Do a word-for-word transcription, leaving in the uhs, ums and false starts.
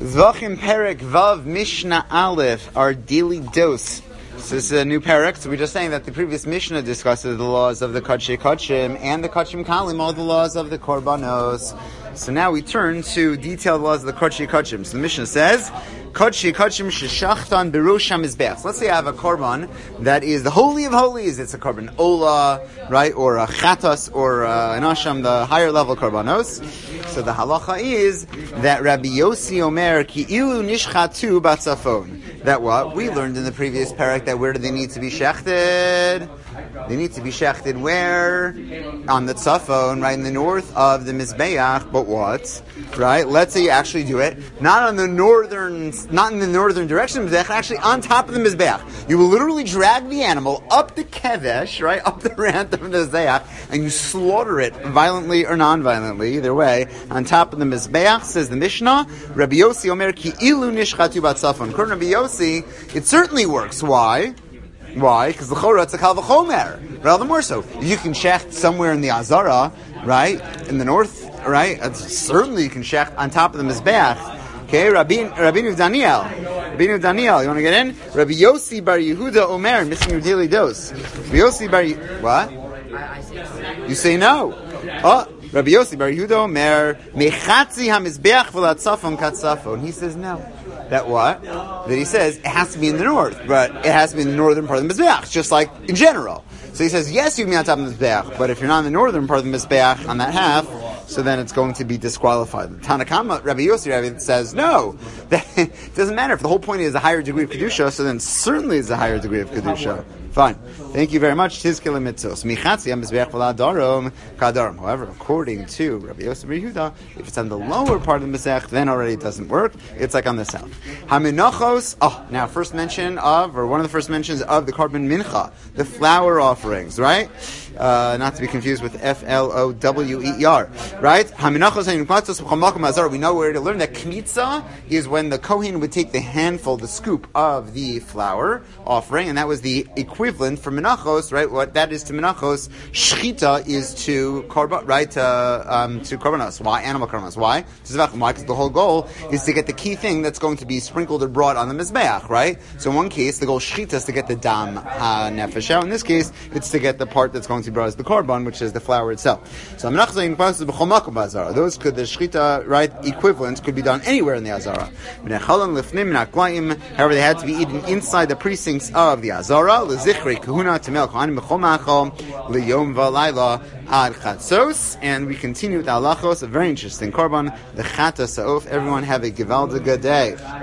Zvachim Perek Vav Mishnah Aleph, our daily dose. So this is a new parak. So we're just saying that the previous Mishnah discusses the laws of the Kodshei Kodshim and the Kodshim Kalim, all the laws of the Korbanos. So now we turn to detailed laws of the Kodshei Kodshim. So the Mishnah says, Kodshei Kodshim sheshachtan berosh hamizbeach. So let's say I have a korban that is the holy of holies. It's a korban ola, right, or a chatas, or a, an asham, the higher level korbanos. So the halacha is that Rabbi Yossi Omer ki ilu nishchatu batzafon. That what we learned in the previous parak, that where do they need to be shechted? They need to be shechted where? On the tzafon, right in the north of the mizbeach. But what? Right? Let's say you actually do it not on the northern, not in the northern direction of the mizbeach, actually on top of the mizbeach. You will literally drag the animal up the kevesh, right, up the rant of the mizbeach, and you slaughter it violently or non-violently, either way, on top of the mizbeach. Says the Mishnah, Rabbi Yossi Omer ki ilu nishchatu batzafon. According to Rabbi Yossi, it certainly works. Why? Why? Because the chora it's a kal v'chomer. But all the more so, you can shecht somewhere in the Azara, right, in the north, right. It's, certainly, you can shecht on top of the mizbeach. Okay, Rabbi Rabbi Daniel, Rabbi Daniel, you want to get in? Rabbi Yossi bar Yehuda Omer, missing your daily dose. Rabbi Yossi bar what? You say no. Oh. Rabbi Yossi bar Yehuda Omer mechatzi hamizbeach v'latzafon katzafon. He says no. That what? That he says it has to be in the north, but it has to be in the northern part of the mizbeach, just like in general. So he says yes, you can be on top of the mizbeach, but if you're not in the northern part of the mizbeach on that half, so then it's going to be disqualified. Tanakama, Rabbi Yossi Rabbi says no. That, it doesn't matter if the whole point is a higher degree of kedusha, so then certainly it's a higher degree of kedusha. Fine. Thank you very much. Tizkele mitzvos. Michatzi hamizbeach v'ladarom kadarom. However, according to Rabbi Yossi bar Yehuda, if it's on the lower part of the mizbeach, then already it doesn't work. It's like on the south. Haminachos. Oh, now first mention of, or one of the first mentions of the korban mincha, the flower offerings, right? Uh, not to be confused with F L O W E E R, right? Haminachos hayinuklatzos b'chol mazar. We know where to learn that kmitza is when the kohen would take the handful, the scoop of the flour offering, and that was the equivalent for menachos, right? What that is to menachos, shchita is to korban, right? Uh, um, to korbanos. Why animal korbanos? Why? Why? Because the whole goal is to get the key thing that's going to be sprinkled or brought on the mizbeach, right? So in one case, the goal shchita is to get the dam ha nefesh out. In this case, it's to get the part that's going to be brought as the korban, which is the flour itself. So those could the shchita, right, equivalent could be done anywhere in the azara. However, they had to be eaten inside the precincts of the azara. And we continue with the halachos, a very interesting korban, the chata sa'of. Everyone have a gewaldige day.